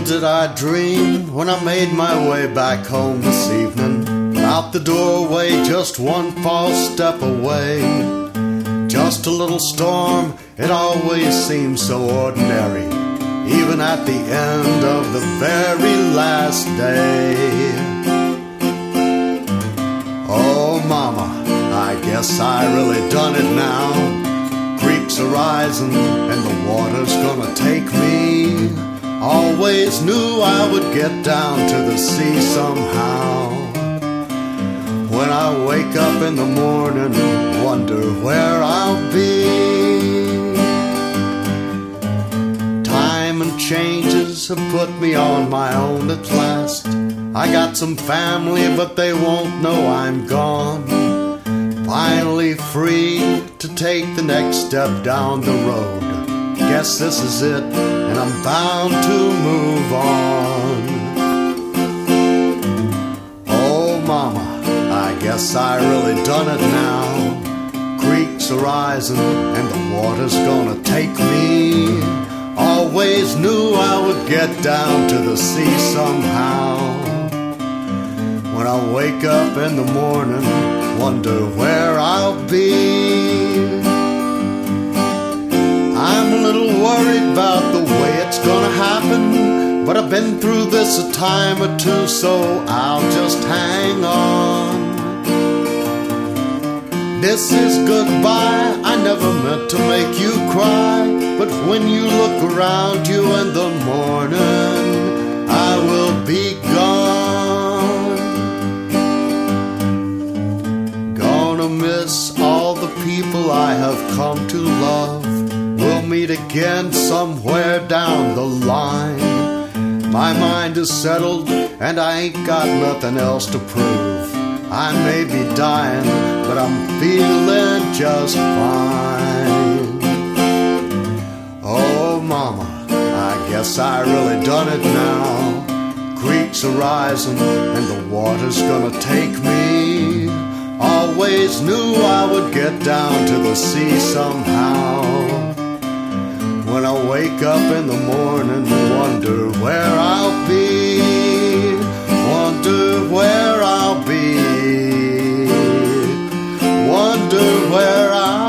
did I dream when I made my way back home this evening? Out the doorway, just one false step away. Just a little storm, it always seems so ordinary, even at the end of the very last day. Oh mama, I guess I really done it now. Creeks are rising and the water's gonna take me. Always knew I would get down to the sea somehow. When I wake up in the morning, wonder where I'll be. Time and changes have put me on my own at last. I got some family, but they won't know I'm gone. Finally free to take the next step down the road. Guess this is it, and I'm bound to move on. Oh mama, I guess I really done it now. Creeks are rising and the water's gonna take me. Always knew I would get down to the sea somehow. When I wake up in the morning, wonder where I'll be. I'm a little worried about the way it's gonna happen, but I've been through this a time or two, so I'll just hang on. This is goodbye, I never meant to make you cry, but when you look around you in the morning, I will be gone. Gonna miss all the people I have come to love. We'll meet again somewhere down the line. My mind is settled and I ain't got nothing else to prove. I may be dying, but I'm feeling just fine. Oh mama, I guess I really done it now. Creeks are rising and the water's gonna take me. Always knew I would get down to the sea somehow. When I wake up in the morning, wonder where I'll be. Wonder where I'll be. Wonder where I'll be.